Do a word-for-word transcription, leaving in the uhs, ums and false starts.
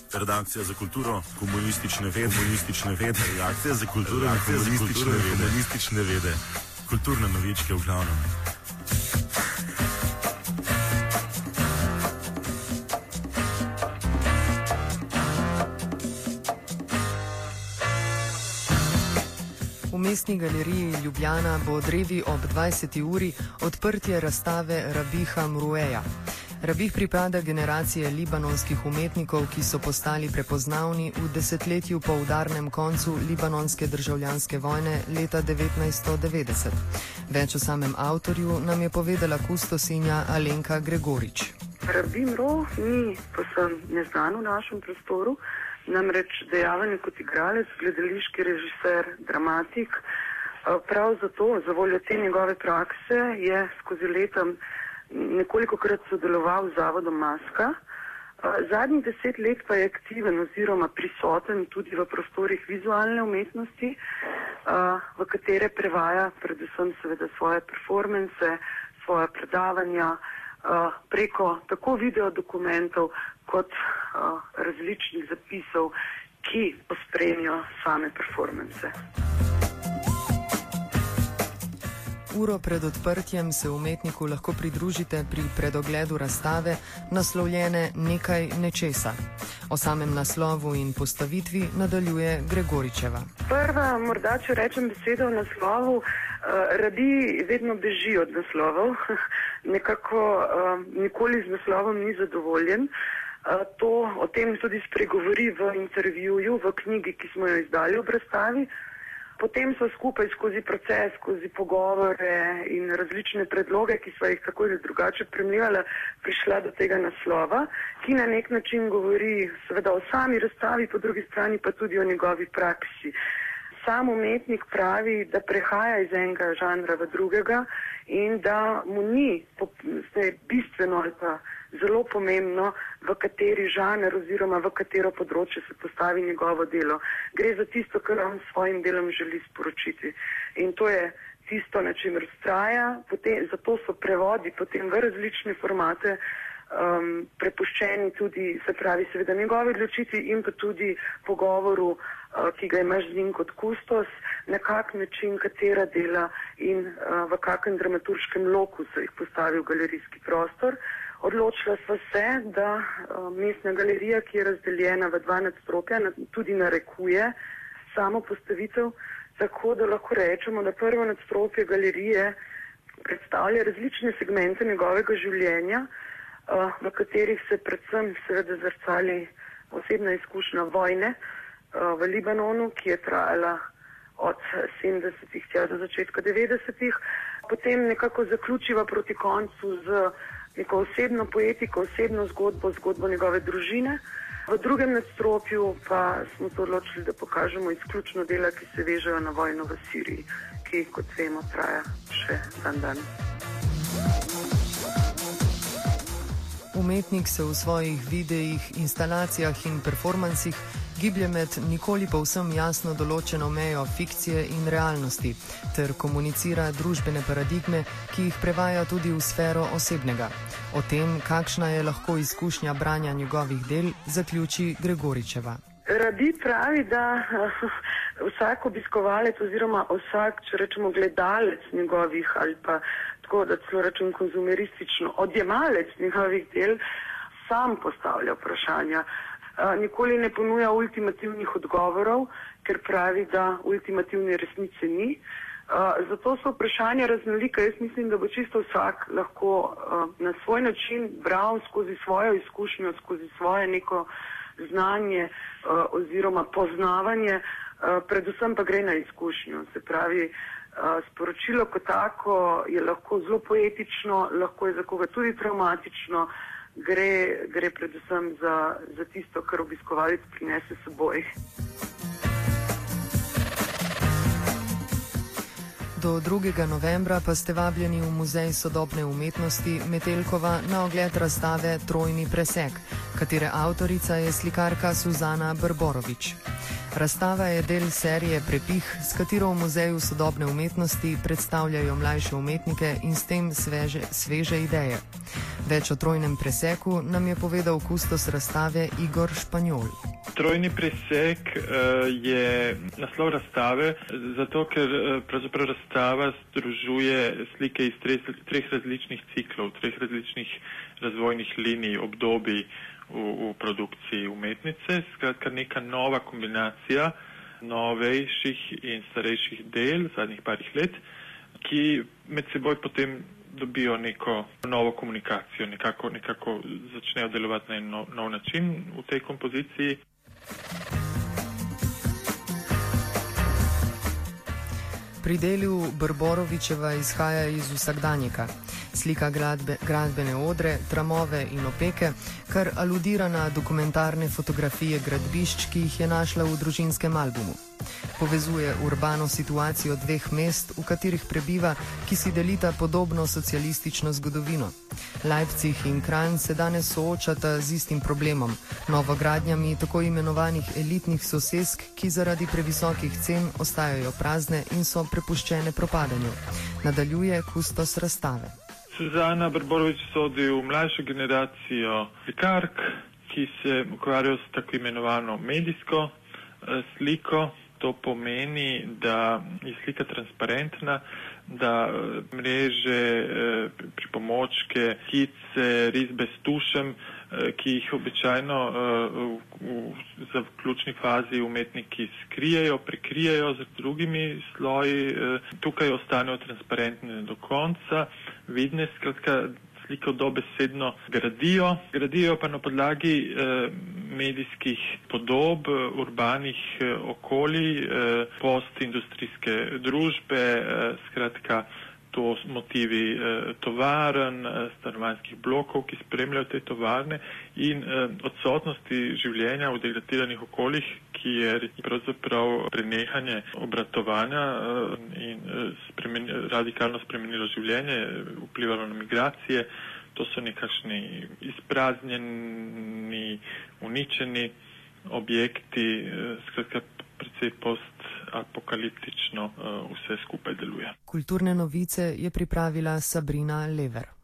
Redakcija za kulturo, komunistične vede, komunistične vede, redakcija za kulturo, redakcija za kulturo, komunistične vede, kulturne novičke v glavnem. V Mestni galeriji Ljubljana bo drevi ob dvajseti uri odprtje razstave Rabiha Mrueja. Rabih pripada generaciji libanonskih umetnikov, ki so postali prepoznavni v desetletju po udarnem koncu libanonske državljanske vojne leta devetnajststo devetdeset. Več o samem avtorju nam je povedala kustosinja Alenka Gregorič. Rabih Mro ni posem neznan v našem prostoru, namreč dejaven je kot igralec, gledališki režiser, dramatik. Prav zato, za voljo te njegove prakse, je skozi letom nekoliko krat sodeloval z Zavodom Maska. Zadnjih deset let pa je aktiven oziroma prisoten tudi v prostorih vizualne umetnosti, v katere prevaja predvsem seveda svoje performance, svoje predavanja preko tako videodokumentov kot različnih zapisov, ki pospremijo same performance. Uro pred odprtjem se umetniku lahko pridružite pri predogledu razstave naslovljene Nekaj nečesa. O samem naslovu in postavitvi nadaljuje Gregoričeva. Prva, morda če rečem besedo o naslovu, Rabih vedno beži od naslovov, nekako nikoli z naslovom ni zadovoljen. To o tem tudi spregovori v intervjuju, v knjigi, ki smo jo izdali ob razstavi. Potem so skupaj skozi proces, skozi pogovore in različne predloge, ki so jih tako ali drugače premljala, prišla do tega naslova, ki na nek način govori seveda o sami razstavi, po drugi strani pa tudi o njegovi praksi. Sam umetnik pravi, da prehaja iz enega žanra v drugega in da mu ni bistveno ali pa zelo pomembno, v kateri žanr oziroma v katero področje se postavi njegovo delo. Gre za tisto, kar on s svojim delom želi sporočiti. In to je tisto, na čemer vztraja, zato so prevodi potem v različne formate um, prepuščeni tudi, se pravi, seveda njegove odločitvi in pa tudi pogovoru, uh, ki ga imaš z njim kot kustos, na kak način, katera dela in uh, v kakem dramaturškem loku se jih postavi v galerijski prostor. Odločila sva se, da uh, Mestna galerija, ki je razdeljena v dva nadstropja, tudi narekuje samo postavitev, tako da lahko rečemo, da prvo nadstropje galerije predstavlja različne segmente njegovega življenja, uh, v katerih se predvsem seveda zrcali osebna izkušnja vojne uh, v Libanonu, ki je trajala od sedemdesetih do začetka devetdesetih. Potem nekako zaključiva proti koncu z neko osebno poetiko, osebno zgodbo, zgodbo njegove družine. V drugem nadstropju pa smo se odločili, da pokažemo izključno dela, ki se vežejo na vojno v Siriji, ki, kot vemo, traja še dan dan. Umetnik se v svojih videih, instalacijah in performansih giblje med nikoli povsem jasno določeno mejo fikcije in realnosti, ter komunicira družbene paradigme, ki jih prevaja tudi v sfero osebnega. O tem, kakšna je lahko izkušnja branja njegovih del, zaključi Gregoričeva. Rabih pravi, da vsak obiskovalec oziroma vsak, če rečemo, gledalec njegovih ali pa tako, da celo rečem konzumeristično, odjemalec njegovih del, sam postavlja vprašanja. Nikoli ne ponuja ultimativnih odgovorov, ker pravi, da ultimativne resnice ni. Zato so vprašanja raznolika. Jaz mislim, da bo čisto vsak lahko na svoj način bral skozi svojo izkušnjo, skozi svoje neko znanje oziroma poznavanje, predvsem pa gre na izkušnjo. Se pravi, sporočilo kot tako je lahko zelo poetično, lahko je za koga tudi traumatično, Gre, gre predvsem za, za tisto, kar obiskovalec prinese s seboj. Do drugega novembra pa ste vabljeni v Muzej sodobne umetnosti Metelkova na ogled razstave Trojni presek, katere avtorica je slikarka Suzana Brborovič. Razstava je del serije Prepih, s katero v Muzeju sodobne umetnosti predstavljajo mlajše umetnike in s tem sveže, sveže ideje. Več o trojnem preseku nam je povedal kustos razstave Igor Španjol. Trojni presek uh, je naslov razstave, zato ker uh, pravzaprav razstava združuje slike iz treh, treh različnih ciklov, treh različnih razvojnih linij, obdobij v, v produkciji umetnice. Skratka, neka nova kombinacija novejših in starejših del zadnjih parih let, ki med seboj potem dobijo neko novo komunikacijo, nekako, nekako začnejo delovati na en nov, nov način v tej kompoziciji. Pri delu Brborovičeva izhaja iz vsakdanjika. Slika gradbe, gradbene odre, tramove in opeke, kar aludira na dokumentarne fotografije gradbišč, ki jih je našla v družinskem albumu. Povezuje urbano situacijo dveh mest, v katerih prebiva, ki si delita podobno socialistično zgodovino. Leipzig in Kranj se danes soočata z istim problemom, novogradnjami tako imenovanih elitnih sosesk, ki zaradi previsokih cen ostajajo prazne in so prepuščene propadanju. Nadaljuje kustos razstave. Suzana Brborovič sodi v mlajšo generacijo slikark, ki se ukvarjajo s tako imenovano medijsko eh, sliko. To pomeni, da je slika transparentna, da mreže, pripomočke, skice, risbe s tušem, ki jih običajno v zaključni fazi umetniki skrijejo, prekrijejo z drugimi sloji, tukaj ostanejo transparentne do konca, vidne, skratka, sliko dobesedno gradijo, gradijo pa na podlagi eh, medijskih podob, urbanih eh, okolij, eh, postindustrijske družbe, eh, skratka to motivi eh, tovaren, eh, stanovanjskih blokov, ki spremljajo te tovarne in eh, odsotnosti življenja v degradiranih okoljih, ki je pravzaprav prenehanje obratovanja eh, in eh, spremen, radikalno spremenilo življenje, vplivalo na migracije. To so nekakšni izpraznjeni, uničeni objekti, eh, skratka precej post-apokaliptično uh, vse skupaj deluje. Kulturne novice je pripravila Sabrina Lever.